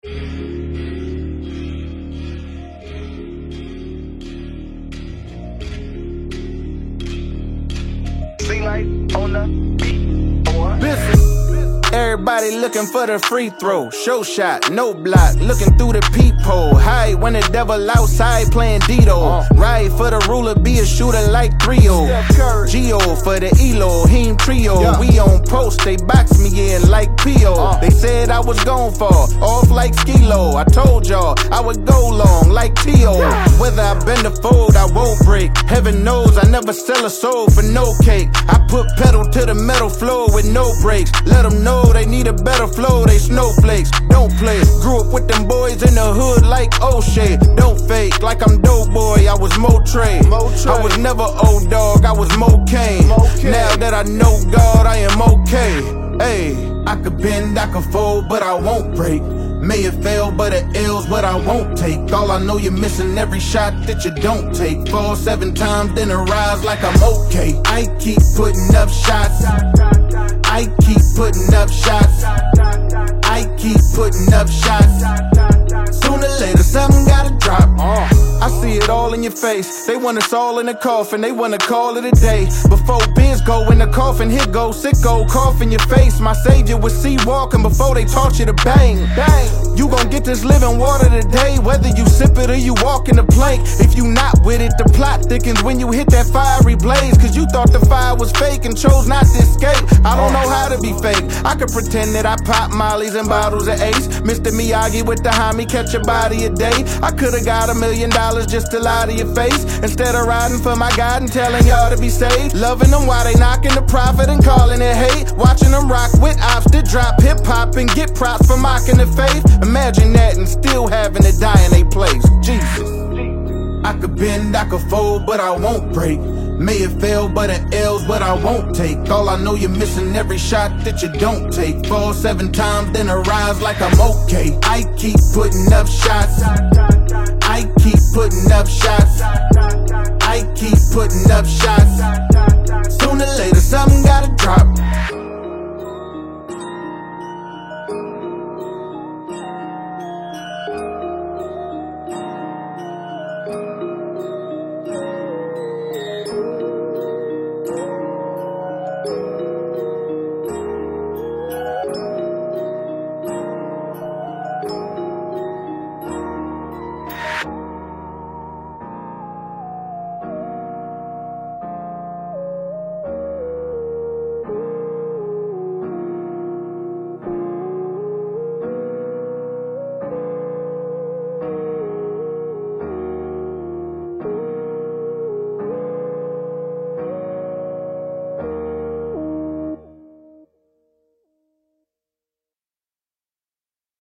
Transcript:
Light on the beat, boy. Everybody looking for the free throw. Show shot, no block, looking through the peephole. High when the devil outside playing Dito. Ride for the ruler, be a shooter like 3-0. Geo for the ELO, Heem Trio. We on post, they box me in like P.O. They said I was gon' fall, off like Skilo. I told y'all I would go long like T.O. Whether I bend the fold, I won't break. Heaven knows I never sell a soul for no cake. I put pedal to the metal floor with no brakes. Let them know they need a better flow, they snowflakes. Don't play, grew up with them boys in the hood like O'Shea. Don't fake like I'm dope boy, I was Motre. I was never old dog, I was Mo-Kane. Now that I know God, I am okay. Hey, I could bend, I could fold, but I won't break. May it fail, but it L's what I won't take. All I know you're missing every shot that you don't take. Fall 7 times, then arise like I'm okay. I keep putting up shots. I keep putting up shots. I keep putting up shots. Sooner or later, something gotta drop. I see it all in your face. They want us all in a coffin, they wanna call it a day. Before biz go in the coffin, here go sicko, cough in your face. My savior was sea walking before they taught you to bang. Bang. You gon' get this living water today, whether you sip it or you walk in the plank. If you not with it, the plot thickens when you hit that fiery blaze. Cause you thought the fire was fake and chose not to escape. I don't know how to be fake. I could pretend that I pop mollies and bottles of Ace. Mr. Miyagi with the homie, catch a body a day. I could've got $1 million just to lie to your face. Instead of riding for my God and telling y'all to be saved. Loving them while they knocking the profit and calling it hate. Watching them rock with ops that drop hip-hop and get props for mocking the faith. Imagine that and still having to die in a place. Jesus. I could bend, I could fold, but I won't break. May it fail, but it L's what I won't take. All I know you're missing every shot that you don't take. Fall 7 times, then arise like I'm okay. I keep putting up shots. I keep putting up shots. I keep putting up shots. Sooner or later, something gotta drop.